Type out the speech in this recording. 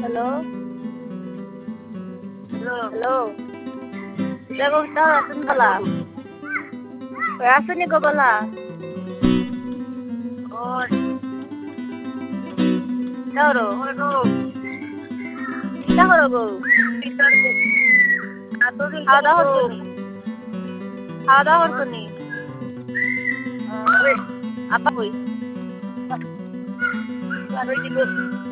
hello hello hello দেখো তাহলে আসুন বলা আসুনি গো বলা ওই দেখো ওই গো দেখো গো টিচার এতদিন খাওয়া দাওয়া তো হচ্ছনি খাওয়া দাওয়া হচ্ছনি আরে আপা কই আর ওই দিকে